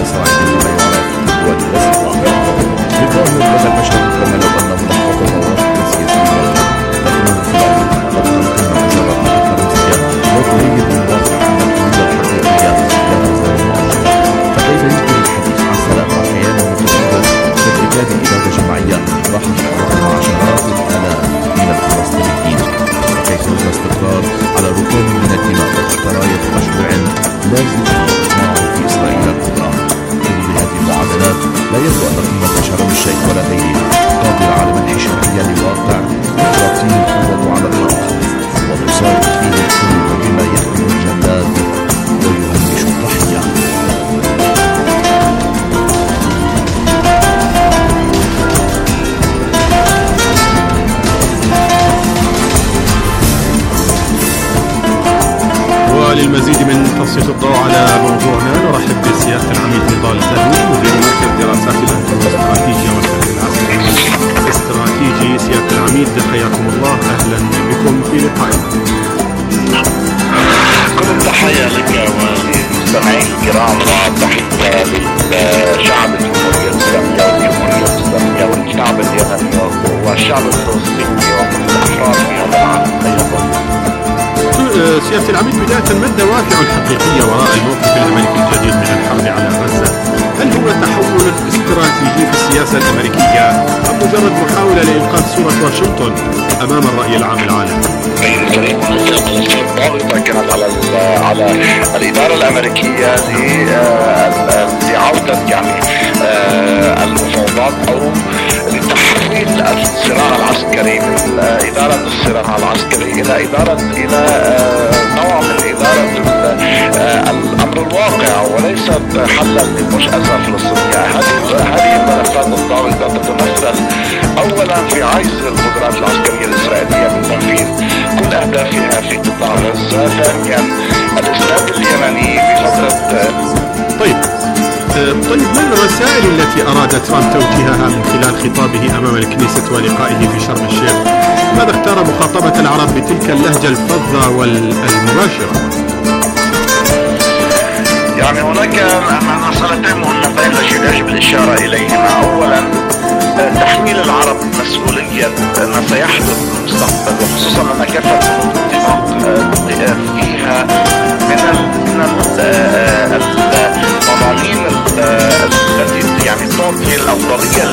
إسرائيل كما يعرف هو الوسيط بالظاهر لدى البشر كما لو أنهم ضحكوا مواقف سياسية، لكنهم في العمل قد تنقل مجرد حديث روسيا وتريد الواقع أن الحدود الحقيقية لا تزال مؤجلة. فكيف يمكن الحديث عن سلام أحيانا متردد بارتكاب إبادة جماعية راح تحقق عشرات الآلاف من الفلسطينيين؟ وكيف يمكن الاستقرار على ركام من الدماء كراية مشروع لا يزال إصناعه في إسرائيل الكبرى؟ كل هذه المعادلات لا يبدو أن قمة شرم الشيخ ولا غيرها قادرة على منح شرعية لواقع تغطيه القوة على الأرض وتصارع فيه الحلول بما يخدم الجلاد ويهمش الضحية. وللمزيد من تسليط الضوء على موضوعنا نرحب بسيادة العميد نضال الذهبي مدير مركز دراسات الاستراتيجية والتحليل العسكري الاستراتيجي. سيادة العميد حياكم الله، أهلا بكم في لقائنا. كل التحية لك وللمستمعين الكرام وتحية للشعب الجمهورية الإسلامية والشعب اليمني والشعب الفلسطيني وكل الأحرار في هذا العالم أيضا. سيادة العميد، بداية ما الدوافع الحقيقية وراء الموقف الأمريكي الجديد من الحرب على غزة؟ هل هو تحول استراتيجي في السياسة الأمريكية أم مجرد محاولة لإنقاذ صورة واشنطن أمام الرأي العام العالمي؟ الضغط كانت على الإدارة الأمريكية لعودة المفاوضات أو لتحويل الصراع العسكري من إدارة الصراع العسكري إلى نوع من إدارة الأمر الواقع وليست حلا للمشأزة الفلسطينية. هذه الملفات الضاغطة تتمثل أولا في عجز القدرات العسكرية الإسرائيلية من تنفيذ كل أهدافها في قطاع غزة. ثانيا الإسناد اليمني في فترة. طيب ما الرسائل التي أراد ترامب توجيهها من خلال خطابه أمام الكنيسة ولقائه في شرم الشيخ؟ ماذا اختار مخاطبة العرب بتلك اللهجة الفظة والمباشرة؟ هناك مسألتين مهمتين يجب الإشارة إليهما. أولا تحميل العرب مسؤولية ما سيحدث في المستقبل، وخصوصا أن كافة الاتفاق فيها من المضامين التي تعطي الأفضلية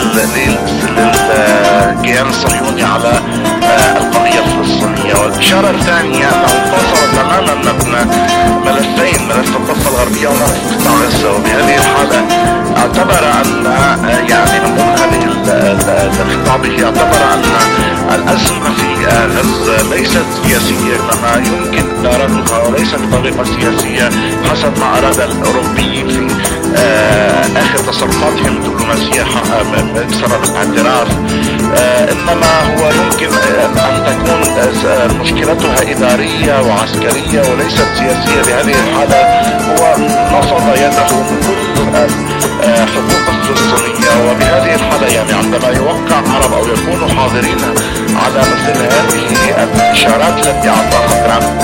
للكيان الصهيوني على القضية الفلسطينية. والإشارة الثانية أنه انتصر تماما ملفين، ملف الضفة الغربية وملف قطاع غزة، وبهذه الحالة اعتبر أن من هذه خطابه اعتبر أن الأزمة في غزة ليست سياسية إنما يمكن إدارتها وليس بطريقة سياسية حسب ما أراد الأوروبيين في آخر تصرفاتهم الدبلوماسية بسبب الاعتراف، إنما هو يمكن أن تكون مشكلتها إدارية وعسكرية وليست سياسية. بهذه الحالة هو نصب يده من كل حقوق الفلسطينية، وبهذه الحالة عندما يوقع عرب أو يكونوا حاضرين على مثل هذه الإشارات التي أعطاها ترامب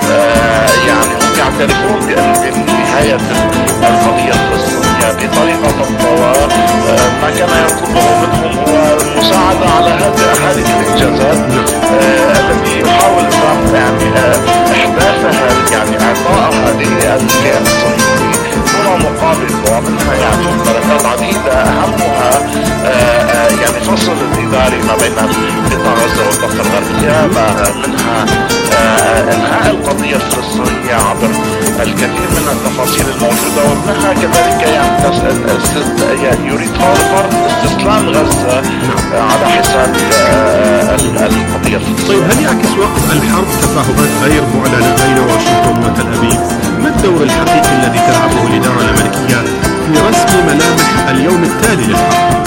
هم يعترفون بنهاية القضية الفلسطينية بطريقة تطور. ما كان يطلبه منهم هو المساعدة على هذه الإنجازات التي يحاول ترامب إحداثها إعطائها للكيان الصهيوني دون مقابل، ومنها ملفات عديدة أهمها فصل الإداري ما بين قطاع غزة والضفة الغربية، منها إنهاء القضية الفلسطينية عبر الكثير من التفاصيل الموجودة، ومنها كذلك يريد فرض استسلام غزة على حساب القضية الفلسطينية. طيب هل يعكس وقت الحرب تفاهمات غير معلنة بين واشنطن وتل أبيب؟ ما الدور الحقيقي الذي تلعبه الإدارة الأمريكية في رسم ملامح اليوم التالي للحرب؟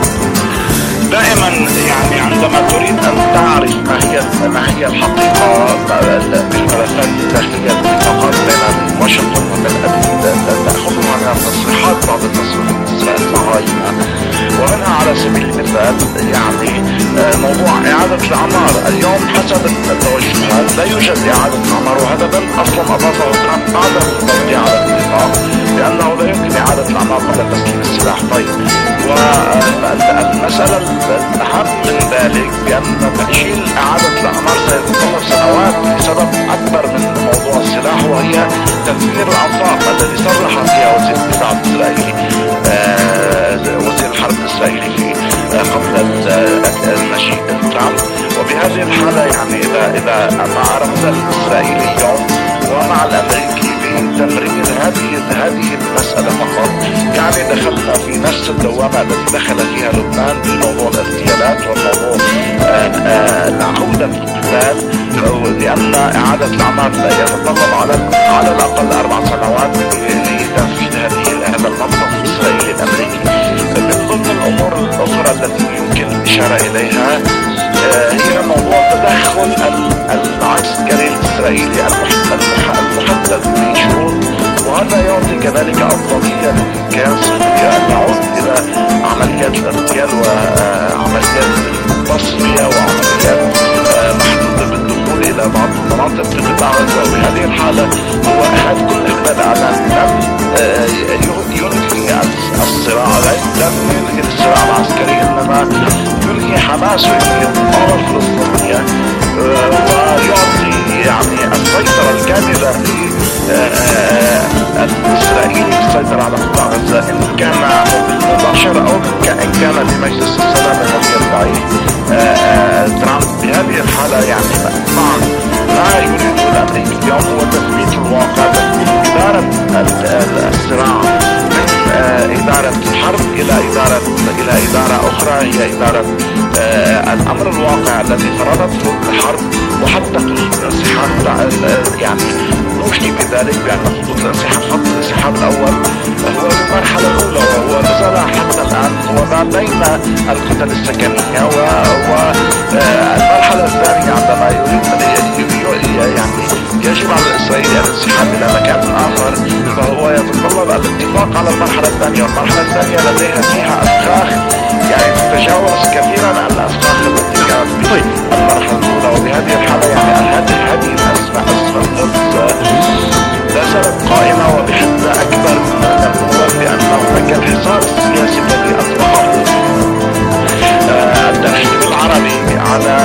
دائما عندما تريد أن تعرف ما هي الحقيقة بالملفات الداخلية الاتفاقات بين واشنطن وتل أبيب تأخذ منها تصريحات بعض التصريحات الصهاينة، ومنها على سبيل المثال موضوع إعادة الأعمار. اليوم حسب التوجهات لا يوجد إعادة أعمار، وهذا بل أصلا أضافه ترامب بعد التوقيع على الاتفاق بأنه لا يمكن إعادة الأعمار قبل تسليم السلاح. طيب، والمسألة الأهم من ذلك بأن تأجيل إعادة الأعمار سيتطلب سنوات لسبب أكبر من موضوع السلاح، وهي تدمير الآفاق الذي صرح فيها وزير الدفاع الإسرائيلي وزير الحرب الإسرائيلي في قبل المجيء ترامب. وبهذه الحالة يعني إذا ما أراد الإسرائيلي اليوم ومع الأمريكي بتمرير هذه المسألة فقط، يعني دخلنا في نفس الدوامة التي دخل فيها لبنان بموضوع الاغتيالات وموضوع عودة القتال، لأن إعادة الأعمار يتطلب على الأقل 4 سنوات لتنفيذ هذا المنطق الإسرائيلي الأمريكي. من ضمن الأمور الأخرى التي يمكن الإشارة إليها هي موضوع تدخل العسكري الإسرائيلي المحدد بشروط، وهذا يعطي كذلك أفضلية للكيان الصهيوني أن يعود إلى عمليات الاغتيال وعمليات التصفية وعمليات محدودة بالدخول إلى بعض المناطق في قطاع غزة. وبهذه الحالة هو كل هذا الإعلان لم ينهي الصراع، لم ينهي الصراع العسكري، إنما ينهي حماس وينهي الثورة الفلسطينية ويعطي يعني السيطرة الكاملة الإسرائيلي السيطرة على قطاع غزة، إن كان بالمباشرة أو إن كان بمجلس السلام الذي يدعيه ترامب. بهذه الحالة يعني ما يريد الأمريكي اليوم هو تثبيت الواقع، إدارة الصراع من إدارة الحرب إلى إدارة أخرى، هي إدارة الأمر الواقع الذي فرضته الحرب وحتى خطوط الانسحاب. يعني نوحي بذلك بأن خطوط الانسحاب، خط الانسحاب الأول هو المرحلة الأولى وهو نزل حتى الآن هو ما بين الكتل السكنية، والمرحلة الثانية عندما يعني يجب على الإسرائيلي الانسحاب إلى مكان آخر، فهو يتطلب الاتفاق على المرحلة الثانية، والمرحلة الثانية لديها فيها أفخاخ يعني تتجاوز كثيرا عن الأفخاخ التي كانت في المرحلة الأولى. وبهذه الحالة يعني هذه الأزمة لا زالت قائمة وبحدة أكبر من الأول، لأن هناك الحصار السياسي الذي أطلقه الترحيب العربي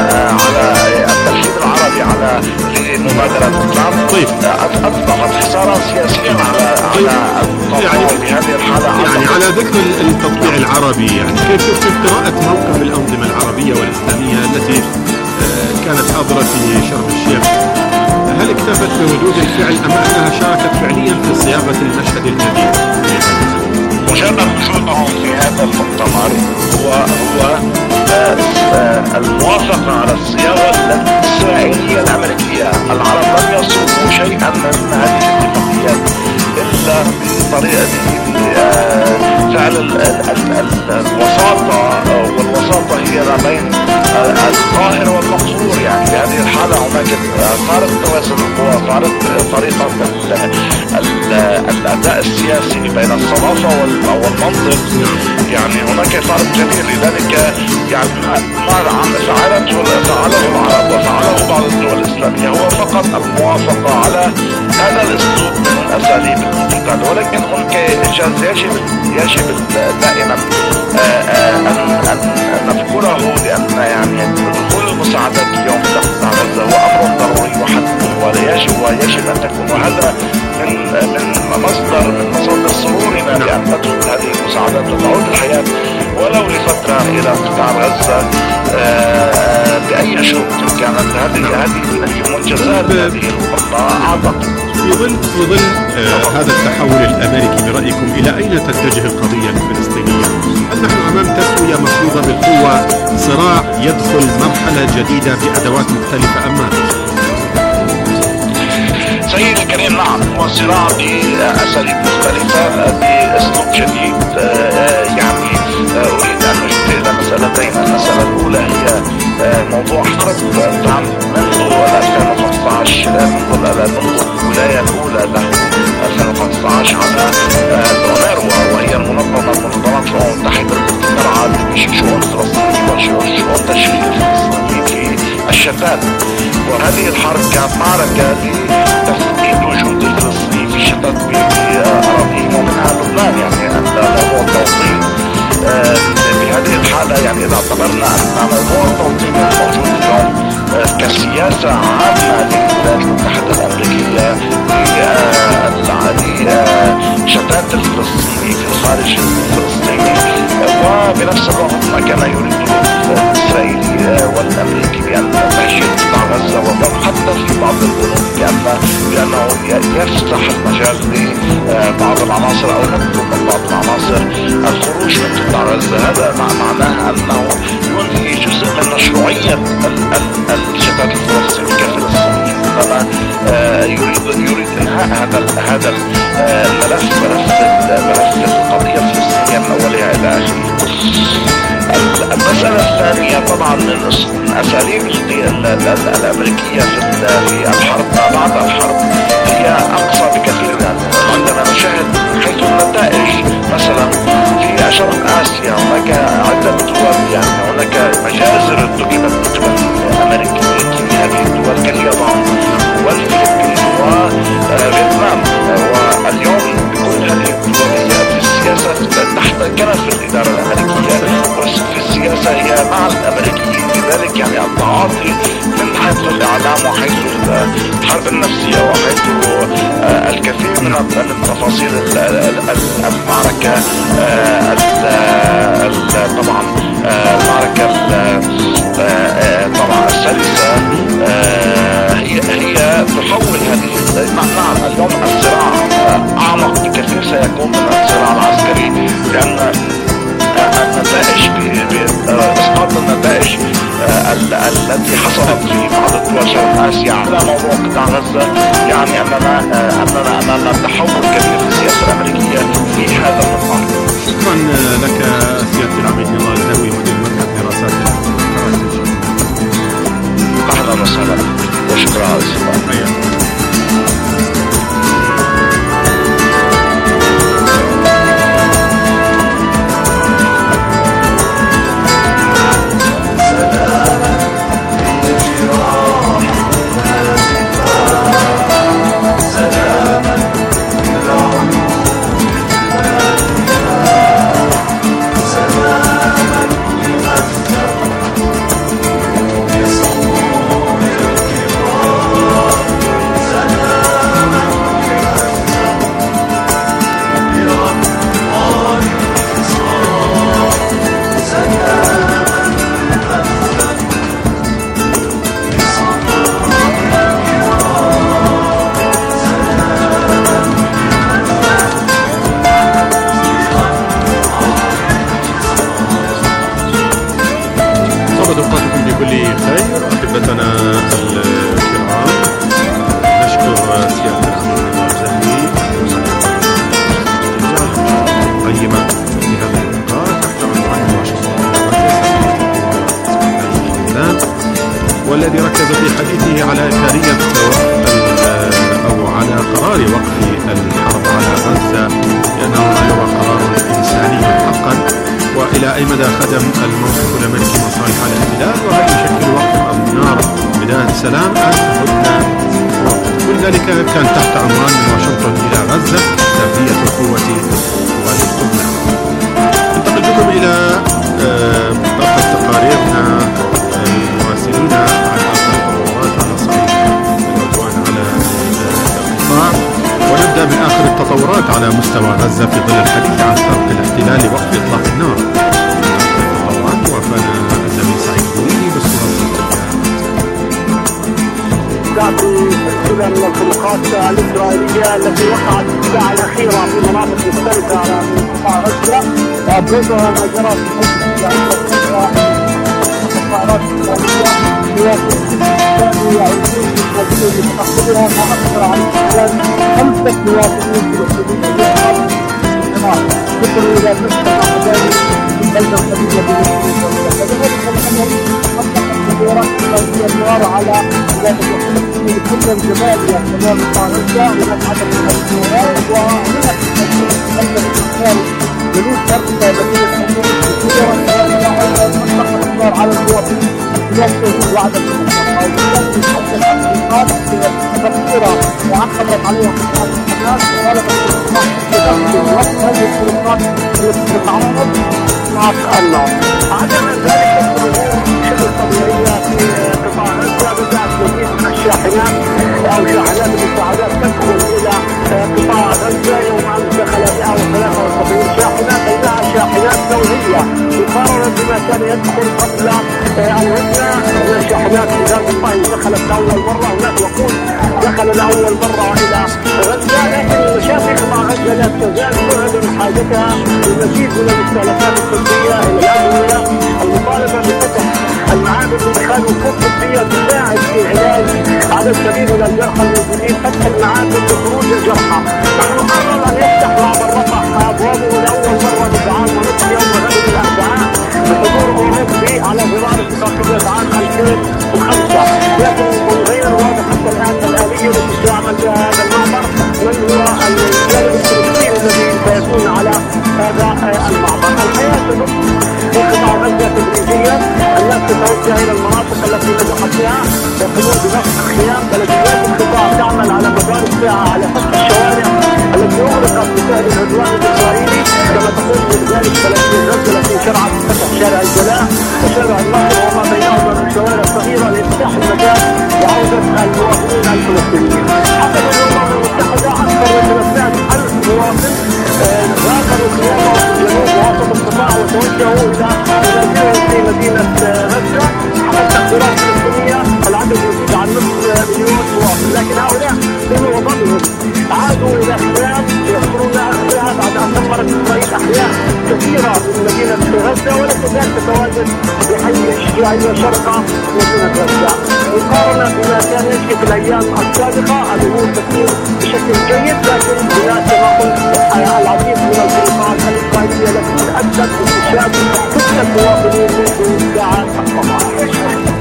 على لمبادرة ترامب، أطلقت حصارا سياسيا على يعني بهذه الحالة. يعني على ذكر التطبيع العربي، يعني كيف قراءة موقف الأنظمة العربية والإسلامية التي كانت حاضرة في شرم الشيخ؟ هل اكتفت بردود الفعل أم أنها شاركت فعليا في صياغة المشهد الجديد؟ مجرد وجودهم في هذا المؤتمر هو الموافقة على الصياغة الإسرائيلية الأمريكية. العرب لم يصوغوا شيئا من هذه الاتفاقيات إلا بطريقة فعل الوساطة، والوساطة هي ما بين القاهر والمقصور. يعني في هذه الحالة هناك صارت توازن القوى، صارت طريقة الأداء السياسي بين الصلافة والمنطق، يعني هناك فرق كبير. لذلك يعني ما فعله العرب وفعله بعض الدول الإسلامية هو فقط الموافقة على هذا الأسلوب من أساليب القتال، ولكن يجب دائما أن نذكره، لأن يعني دخول المساعدات اليوم إلى قطاع غزة هو أمر ضروري وحتمي ويجب أن تكون، وهذا من مصادر سرورنا بأن تدخل هذه المساعدات وتعود الحياة ولو لفترة إلى قطاع غزة بأي شروط كانت. هذه منجزات هذه الخطة أعتقد. في ظل هذا التحول الأمريكي برأيكم إلى أين تتجه القضية الفلسطينية؟ هل نحن أمام تسوية مفروضة بالقوة، صراع يدخل مرحلة جديدة بأدوات مختلفة أم ماذا؟ سيدي الكريم، نعم، هو صراع بأساليب مختلفة بأسلوب جديد. يعني أريد أن أشير إلى مسألتين. المسألة الأولى هي موضوع حرب ترامب منذ 2015، منذ الولاية الأولى له 2015 على الأونروا، وهي منظمات الأمم المتحدة التي ترعى بشؤون فلسطين وشؤون تشغيل فلسطين في الشتات. وهذه الحرب كانت في هذه الحالة يعني إذا اعتبرنا أن موضوع التوطين الموجود اليوم كسياسة عامة للولايات المتحدة الأمريكية لشتات الفلسطيني في الخارج الفلسطيني، وبنفس الوقت ما كان يريد الإسرائيلي والأمريكي بأن تحشد قطاع غزة، وحتى في بعض البنود بأنه يفتح المجال لبعض العناصر أو نطلب من بعض العناصر الخروج من قطاع غزة. هذا معناه أنه ينهي جزء من مشروعية الشتات الفلسطيني كفلسطيني، إنما يريد إنهاء هذا الملف، ملف القضية الفلسطينية من أولها إلى آخره. المسألة الثانية طبعا من أساليب الأمريكية في الحرب بعد الحرب هي أقصى بكثير. عندما نشاهد حيث النتائج مثلا في شرق آسيا هناك عدة دول، يعني هناك مجازر ارتكبت أمريكيين في هذه الدول كاليابان والفلبين وفيتنام، واليوم بكل هذه الدول هي في السياسة تحت كنف الإدارة الأمريكية، وفي السياسة هي مع الأمريكيين. لذلك يعني التعاطي من حيث الإعلام وحيث الحرب النفسية وحيث الكثير من التفاصيل المعركة، طبعا المعركة طبعا السلسة هي تحول هذه. نعم اليوم الصراع أعمق بكثير سيكون من الصراع العسكري، لأن النتائج اسقاط النتائج التي حصلت في بعض الدول شرق اسيا على موضوع قطاع غزة يعني اننا امام تحول كبير في السياسة الامريكية في هذا النظام. شكرا لك سيادة العميد نضال الهوي مدير مركز دراسات الاستراتيجية. اهلا وسهلا وشكرا على الاستضافة. والذي ركز في حديثه على إثارية أو على قرار وقف الحرب على غزة، لأنه هو قرار إنساني حقا، وإلى أي مدى خدم الموقف الأمريكي مصالح الاحتلال، وهل يشكل وقف النار بداية السلام أم هدنة. كل ذلك كان تحت عنوان من واشنطن إلى غزة تبدية القوة والاستقلال. ننتقل بكم إلى باقي تقاريرنا المراسلين عن التطورات على صعيد العدوان على القطاع، ونبدأ من آخر التطورات على مستوى غزة في ظل الحديث عن فرق الاحتلال لوقف إطلاق النار. طبعا وفانا الزميل سعيد بوريني بالصورة الصوتية. سلسلة من الخروقات الإسرائيلية التي وقعت في الساعة الأخيرة في مناطق مختلفة على قطاع غزة، وأبرزها ما جرى في الطائرات الإسرائيلية كانوا يعيشون في المدينة لتحصيلها ما أكثر عن 5 مواطنين فلسطينيين ذكروا إلى مستوى مدني في بلدة قريبة بمصر. كذلك الأمر أطلقت الطائرات الإسرائيلية النار على كل الجبال كمان الطائرة ونفعت الحيوانات، وهنا في جنوب شرق مدينة أطلقت النار على المواطنين ينفذ وعد الحكومة التحقيقات كثيرة وعقبت عليها الحماس وطالبت الإصلاح بوقت هذه الخروقات التي تتعرض انماط النار. عدم ذلك شبه طبيعيه في قطاع غزه، بدات مزيد من الشاحنات او شاحنات المساعدات تدخل الى قطاع غزه. يوم امس دخل 173 شاحنه، بينها شاحنات دوليه مقارنه بما كان يدخل قبل الهجنه. هناك شاحنات غاز الطهي دخلت لاول مره، هناك وقود دخل لاول مره الى غزه، لكن مشاكل قطاع غزه لا تزال تعلن حاجتها لمزيد من المستهلكات الطبيه الى الادويه. المطالبه بفتح المعابد لادخال وقود طبيه تساعد في علاج عدد كبير من الجرحى الموجودين، فتح المعابد لخروج الجرحى. نحن قرر ان يفتح معبر رفح ابوابه لاول مره منذ عام ونصف يوم غد الاربعاء بحضور اوروبي على غرار اتفاقيه عام 2005، لكن من غير واضح حتى الان الاليه التي تعمل بها هذا المعبر من هو الجانب الفلسطيني الذي سيكون على هذا المعبر. الحياه تدق في قطاع غزه تدريجيا، الناس تتوجه الى المناطق التي نجحت فيها يقومون بنصب خيام. بلديات القطاع تعمل على مدار الساعه على فتح الشوارع التي اغلقت بسبب العدوان الاسرائيلي، كما تقوم بذلك بلديه غزه التي شرعت بفتح شارع الجلاء وشارع النصر وما بينهما من شوارع صغيره لافتح المجال لعوده المواطنين الفلسطينيين. حسب الامم المتحده اكثر من 300,000 مواطن غادروا خيامهم في جنوب ووسط القطاع وتوجهوا الى منازلهم في مدينه غزه. حسب تقديرات فلسطينيه العدد يزيد عن نصف مليون مواطن، لكن هؤلاء من وطنهم عادوا الى خيام يذكرون اخلاها بعد ان دمرت اسرائيل احياء كثيره من مدينه غزه، ولا تزال تتواجد بحي الشيوعيه شرق مدينه غزه. مقارنه بما كان يجري في الايام السابقه الامور تسير بشكل جيد، لكن هناك كما قلت العديد من الخروقات الاسرائيليه التي ادت بانتشار قتل المواطنين منذ ساعات الصباح.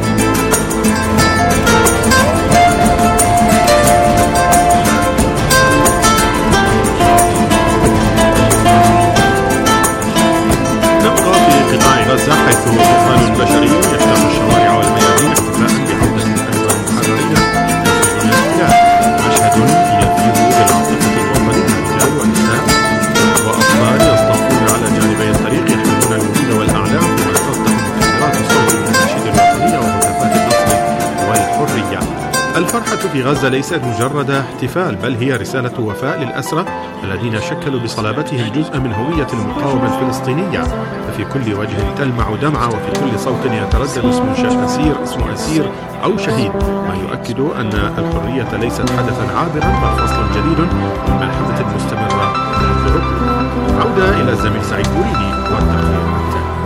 غزة حيث طوفان بشري يجتاح الشوارع والميادين احتفاء بعودة الأجواء المحررية يخرجون الاحتلال. مشهد يفيض بالعاطفة الوطنية، رجال ونساء وأطفال يصطفون على جانبي الطريق يحملون الورود والأعلام وتفتح مكبرات الصوت بالأناشيد الوطنية وهتافات النصر والحرية. الفرحة في غزة ليست مجرد احتفال، بل هي رسالة وفاء للأسرى الذين شكلوا بصلابتهم جزءا من هوية المقاومة الفلسطينية. ففي كل وجه تلمع دمعة وفي كل صوت يتردد اسم أسير أو شهيد، ما يؤكد أن الحرية ليست حدثا عابرا بل فصل جديد من ملحمة المستمرة منذ عقود. عودة إلى الزميل سعيد بوريدي والتقرير.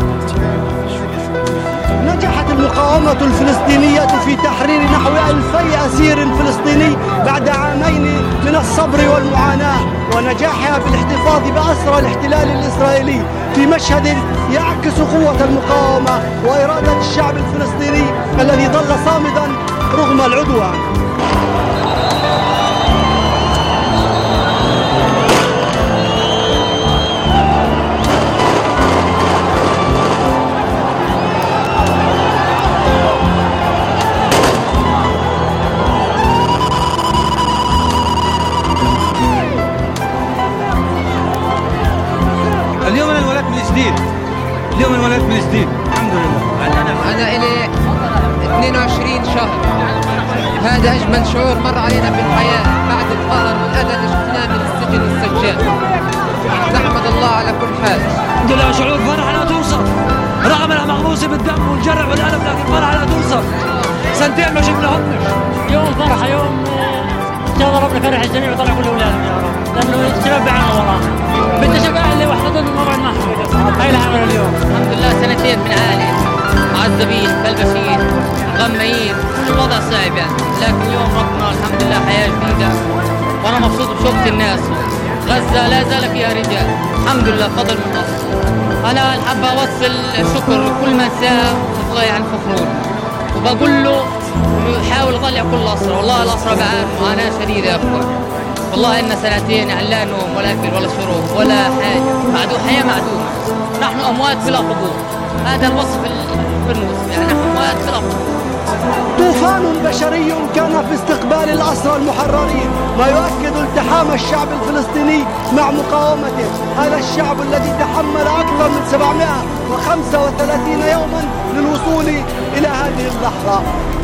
نجحت المقاومة الفلسطينية في تحرير نحو 2000 أسير فلسطيني بعد عامين من الصبر والمعاناة، ونجاحها في الاحتفاظ بأسرى الاحتلال الإسرائيلي في مشهد يعكس قوة المقاومة وإرادة الشعب الفلسطيني الذي ظل صامدا رغم العدوان. اليوم انولدت من جديد الحمد لله. أنا إلي 22 شهر، هذا أجمل شعور مر علينا في الحياة بعد القهر والأذى اللي شفناه من السجن والسجان. نحمد الله على كل حال. الحمد لله، شعور فرح لا توصف رغم انها مغموسة بالدم والجرح والألم، لكن فرح لا توصف. سنتين ما شفناهمش. يوم فرحة، يوم إن شاء الله ربنا فرح الجميع وطلع كل أولادهم يا رب، لأنه الشباب بعنا ورانا. بدي أشوف أهلي وحضرهم موعد معهم. هاي العمل اليوم. الحمد لله سنتين من عالي معذبين ملبسين مغميين، الوضع صعب يعني، لكن اليوم ربنا الحمد لله حياة جديدة، وأنا مبسوط بشوفة الناس. غزة لا زال فيها رجال، الحمد لله فضل من الله. أنا حابة أوصل الشكر لكل من ساهم في الله عن فخرون، وبقول له يحاول يطلع كل الأسرى. والله الأسرى بعانوا معاناة شديدة يا أخوان، والله إن سنتين يعني لا نوم ولا أكل ولا شرب ولا حاجة، حياة معدومة. نحن أموات بلا قبور، هذا الوصف بالموسم، يعني نحن أموات بلا قبور. طوفان بشري كان في استقبال الأسرى المحررين، ما يؤكد التحام الشعب الفلسطيني مع مقاومته. هذا الشعب الذي تحمل أكثر أكثر من 735 يوما للوصول إلى هذه اللحظة.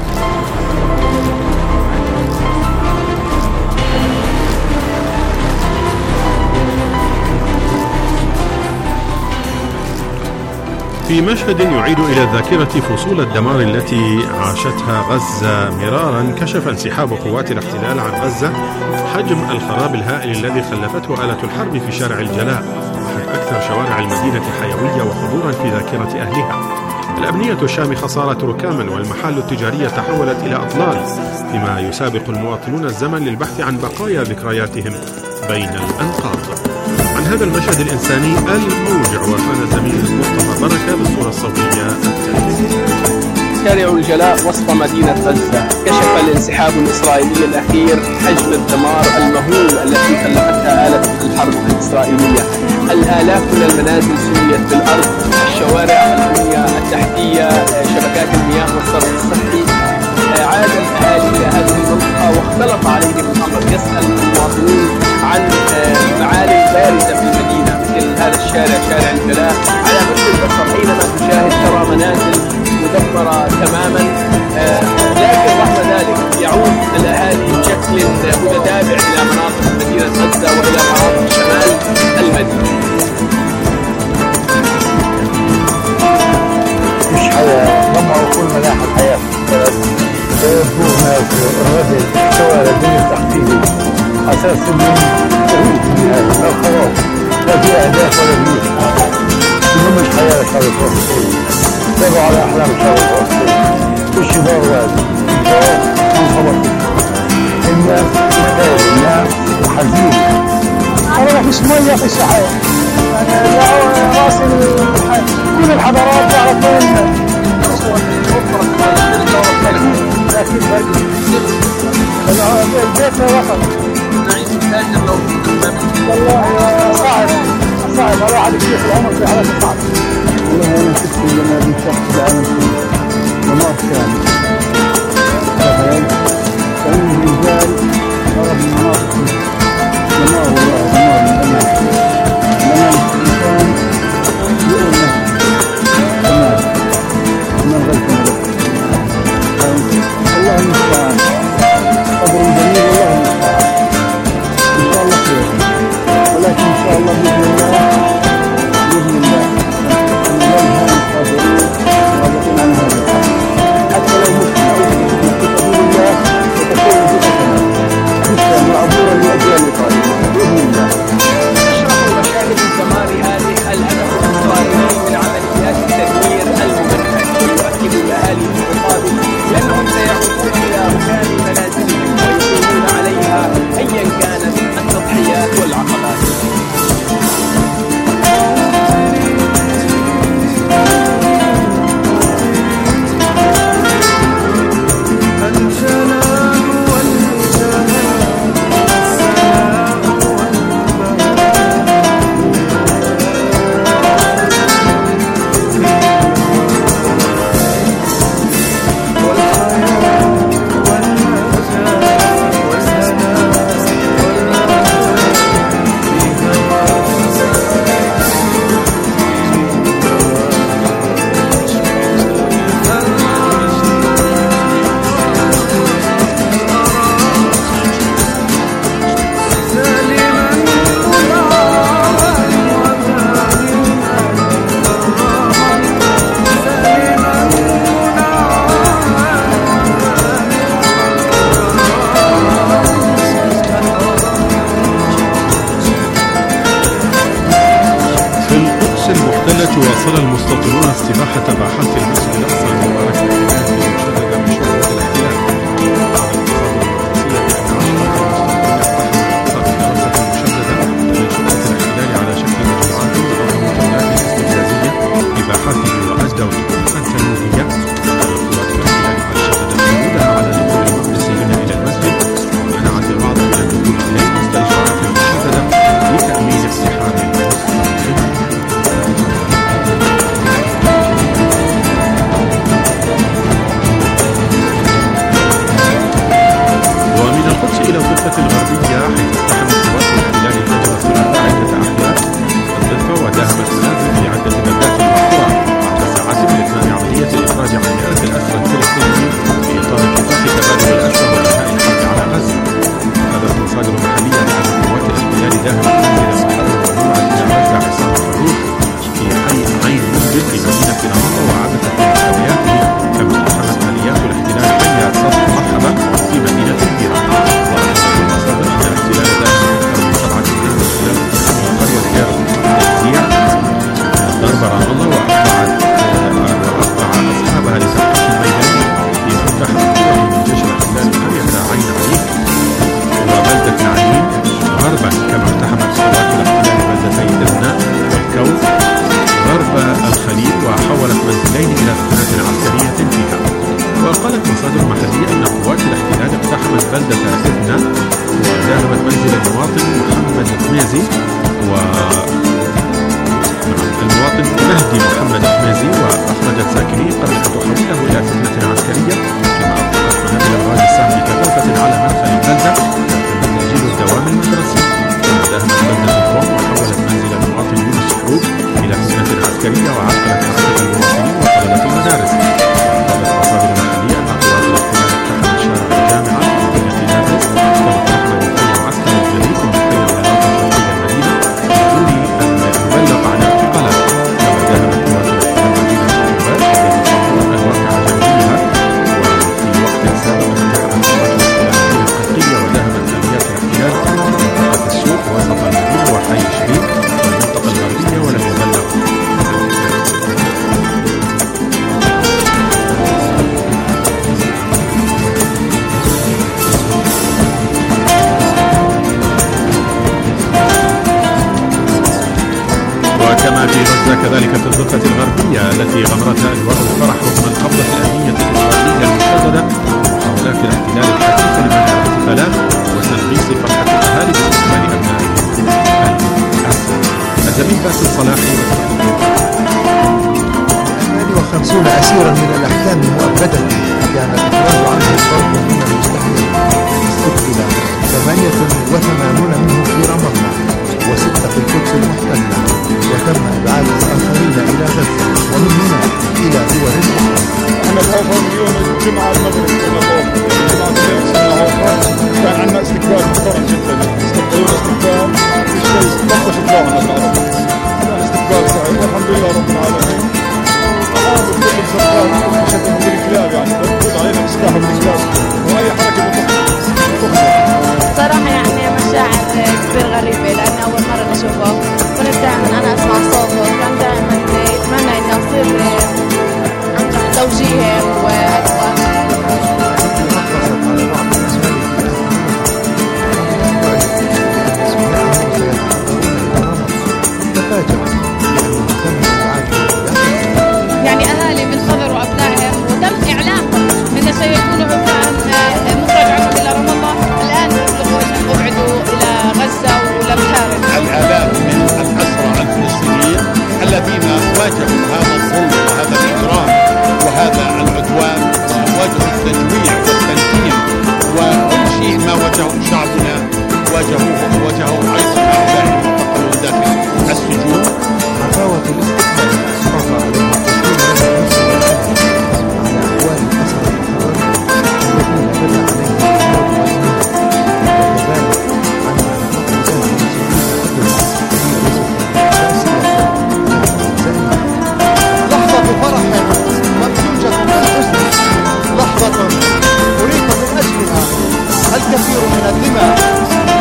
في مشهد يعيد إلى الذاكرة فصول الدمار التي عاشتها غزة مرارا، كشف انسحاب قوات الاحتلال عن غزة حجم الخراب الهائل الذي خلفته آلة الحرب في شارع الجلاء، وهي أكثر شوارع المدينة حيوية وحضورا في ذاكرة أهلها. الأبنية الشامخة صارت ركاما، والمحال التجارية تحولت إلى أطلال، فيما يسابق المواطنون الزمن للبحث عن بقايا ذكرياتهم بين الأنقاض. عن هذا المشهد الإنساني الموجع وكان الزميل مصطفى بركة بالصورة الصوتية التالية. شارع الجلاء وسط مدينة غزة، كشف الانسحاب الإسرائيلي الأخير حجم الدمار المهول التي كلفتها آلة الحرب الإسرائيلية. الآلاف من المنازل سويت بالأرض، الشوارع، البنية التحتية، شبكات المياه والصرف الصحي. عاد الأهالي إلى هذه المنطقة واختلط عليهم الأمر. يسأل المواطنين عن معالم بارزة في المدينة مثل هذا الشارع، شارع الجلاء، على مثل البصر حينما تشاهد ترى منازل مدمرة تماما، لكن رغم ذلك يعود الأهالي بشكل متتابع إلى مناطق مدينة غزة وإلى مناطق شمال المدينة. مش حياة، ضمعوا كل ملاحق الحياة سيبقوا ناس الرجل شوارع البنية التحتية أساس التهويد في النهاية من الخراب، لا في أهداف ولا بيوت. إنه مش حياة الشعب الفلسطيني، تابعوا على أحلام الشعب الفلسطيني. مش دار واحد، دار منخبط. الناس محتاج، الناس حزين. أنا مفيش مية في الشحات، يعني راس كل الحضارات تعرف وين لكن البيت وصل. والله صعب الواحد يشوف العمر في حالة صعبة. والله أنا شفت لما بنشوف العالم دمار كامل. كان الرجال ضرب المناطق دمار، والله دمار من الإنسان يقول له تمام من غير الله المستعان. صبر جميل، والله المستعان. إن شاء الله خير، ولكن إن شاء الله بإذن الله بإذن الله ننهى الصابرين والذين عن هذا الحال، حتى لو مش في سبيل الله وتكون جثة معبورة لأجيال القادمة بإذن الله. تشرح مشاهد الدمار هذه الهدف الإسرائيلي من عمليات التدمير المبرر، ويؤكد الأهالي في المقابل بأنهم سيعودون إلى مكان منازلهم ويقومون عليها أيا كانت التضحيات والعقبات. واصل المستوطنون استباحة باحات المسجد الأقصى المبارك في مشددة بشرطة الاحتلال. على شكل مجموعات ومجموعات استفزازية إباحات وأجدى وتكون تنويهية. القوات الاحتلال قد شددت حدودها على دخول المقدسيين إلى المسجد، ومنعت البعض من الدخول إليه وسط إشارات مشددة لتأمين اقتحام المستوطنين. الداخلي قد ستحوله إلى فتنة عسكرية، كما أطلقت قنابل الغاز السام بكثافة على مدخل غزة وتم تسجيل الدوام المدرسي، كما داهمت غزة الدروم وحولت منزل المواطن يونس كروب إلى فتنة عسكرية وعرقلت حركة المواطنين وطلبة المدارس. وقالت مصادر محلية أن قوات الاحتلال اقتحمت شارع الجامعة في مدينة نابلس، كما اقتحم مخيم عسكري جديد في مخيم العلاقة الشرقية المدينة بدون أن يبلغ عن اعتقالات. كما داهمت قوات الاحتلال مدينة الشباب التي تصور الواقع جنوبها، وفي وقت سابق اقتحمت قوات الاحتلال مدينة القلقية وداهمت آليات الاحتلال منطقة السوق وسط المدينة وحي شريف والمنطقة الغربية ولم يبلغ. وكما في غزة كذلك في الضفة الغربية التي غمرتها أجواء الفرح رغم القبضة الأمنية الإسرائيلية المشددة ومحاولات الاحتلال الحثيثة لمنع الاحتفالات وتنغيص فرحة الأهالي باستقبال أبنائهم الأسرى. الزميل باسل صلاحي. 58 أسيرا من الأحكام المؤبدة كان الإخراج عنهم فرض من المستحيل. استقبل 88 منهم في رام الله و6 في القدس المحتلة، وتم إبعاد الآخرين إلى غزة ومن هنا إلى دول أخرى. احنا بأوفر يوم الجمعة المغرب كان عندنا استقبال محترم جدا، استقبلونا استقبال الشيء طفش الجوهر العربي، كان استقبال سعيد والحمد لله رب العالمين. أحاول كل الزرقاء بشكل من الكلاب يعني بتفوت علينا بسلاح وبالكلاب وأي حركة صراحة يعني مشاعر كثير غريبة لأن أول مرة بشوفه، كنت دائما أنا أسمع صوته وكان دائما يتمنى إنه أصير عن توجيه وأدوار. يعني أهالي من خبروا أبنائهم وتم إعلامهم إن سيكونوا عبارة مخرج عنهم إلى رام الله، الآن أبعدوا إلى غزة ولمكارم. الآلاف من الأسرى الفلسطينيين الذين واجهوا هذا الظلم وهذا الإجرام وهذا العدوان، واجهوا التجويع والتنكيل وكل شيء ما واجهه شعبنا واجهوه أيضا هؤلاء المعتقلون داخل السجون. عفاوة الاستقبال صرف عليها تشكيل على أحوال الأسرى الحرام الذين بدا عليهم وكذلك لحظة فرح ممزوجة بالحزن، لحظة أريق من أجلها الكثير من الدماء.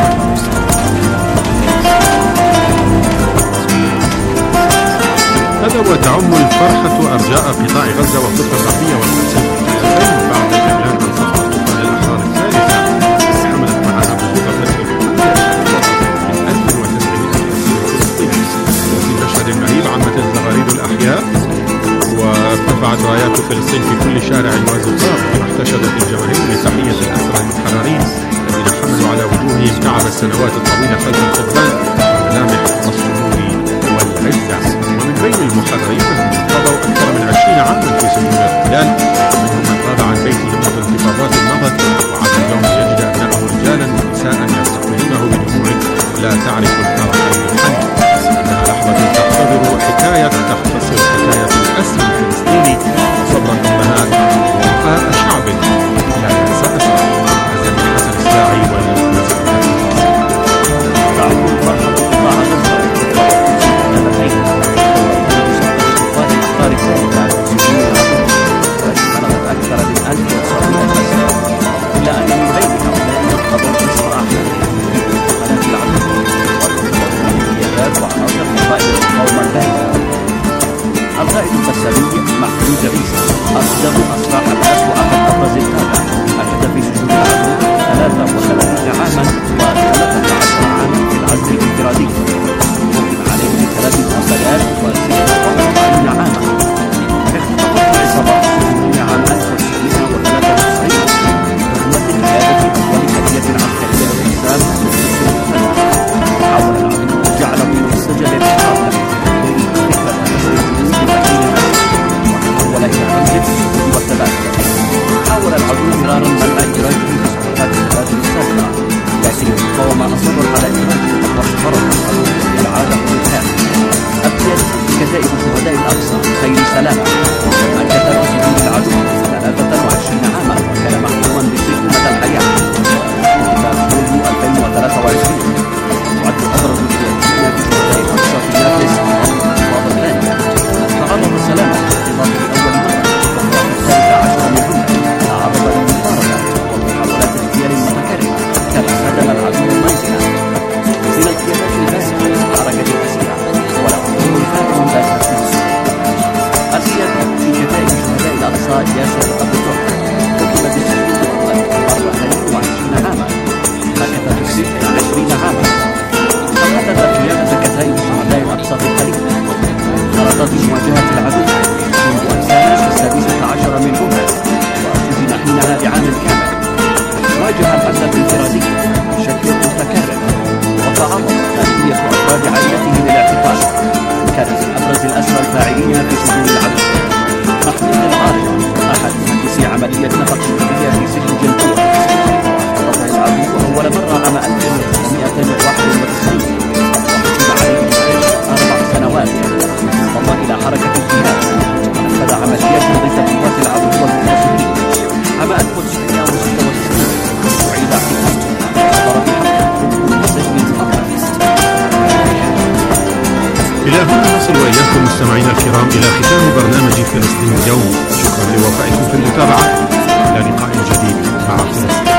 هذا وتعم الفرحة أرجاء قطاع غزة والضفة الغربية والقدس المحتلتين بعد الإعلان عن صفقة الطوفان الأحرار الثالثة التي حملت معها بطولة من 1900 فلسطيني. وفي مشهد غريب عمت الزغاريد الأحياء وارتفعت رايات فلسطين في كل شارع وزقاق، واحتشدت الجماهير لتحية الأسرى المتحررين الذين حملوا على وجوههم تعب السنوات الطويلة خلف القضبان وملامح السرور والعزة. ومن بين المحررين من قضوا أكثر من 20 عاما في سجون الاحتلال، ومنهم من غاب عن بيته منذ انتفاضات النهضة وعاد اليوم ليجد أبنائه رجالا ونساء يستقبلونه بدموع لا تعرف الفرح من الحنين. إنها لحظة تختصر حكاية الأسر الفلسطيني وصبر الأمهات ووفاء شعب لا ينسى أسره. الزميل حسن الساعي والمزيد. تعود فرحة قطاع غزة كتائب شهداء الأقصى خير سلامة مكث في سجون العدو 23 عاما وكان محكوما بالسجن مدى الحياة. كتب يوليو 2023 تعد أبرز السياسيين في شهداء الأقصى في نابلس الانتفاضة الثانية. تعرض سلامة لانتفاضة لأول مرة وهو الثالث عشر منهما تعرض للمطاردة ومحاولات اغتيال متكررة كما هدم العدو المنزل. من القيادات الباسلة لحركة الأسيرة وله دور فاعل باسل في مصر. السيادة في كتائب شهداء الأقصى ياسر أبو طه حكم بالسجن مؤقتا 24 عاما مكث في السجن 20 عاما. فحدد قيادة كتائب شهداء الأقصى في الخليج خرجت لمواجهة العدو منذ أن سانت 16 منهما وأسجن حينها بعام كامل. واجه الحملة الانفرادية بشكل متكرر وتعرض ثلاثية أفراد عائلته للاعتقال. كان من أبرز الأسرى الفاعلين في سجون العدو محمود العارضة أحد مهندسي عملية نفق الكلية في سجن جنبوع. رفض العدو أول مرة عام 1991 وحكم عليه بالسجن 4 سنوات. انضم إلى حركة الجهاد ونفذ عمليات ضد قوات العدو والمنتصرين. عام 1996 وعيد اعتقاله وحضر بحمله السجن المؤقت. إلى هنا نصل وإياكم مستمعينا الكرام إلى ختام برنامج فلسطين اليوم. شكرا لوفائكم في المتابعة. إلى لقاء جديد مع فلسطين.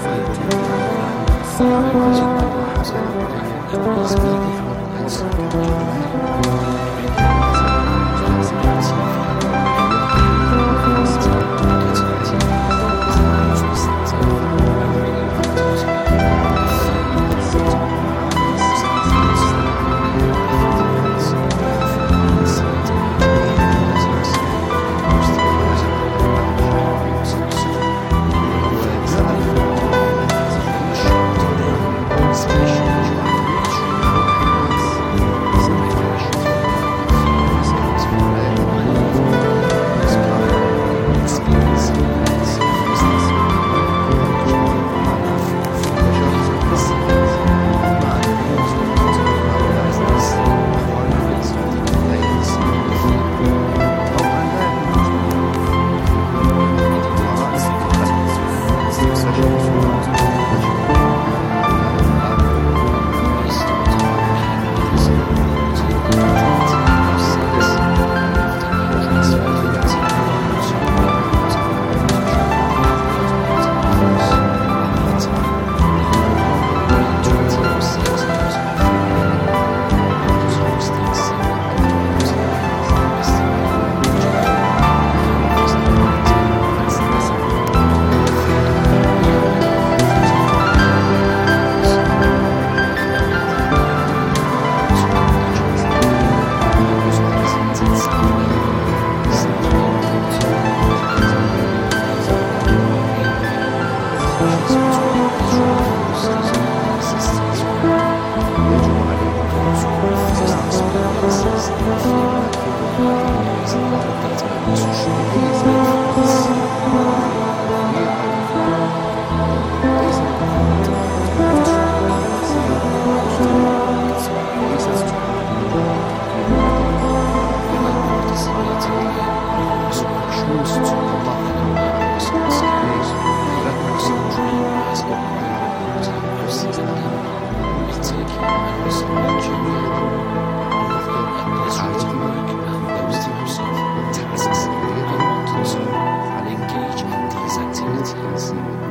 على engage in these activities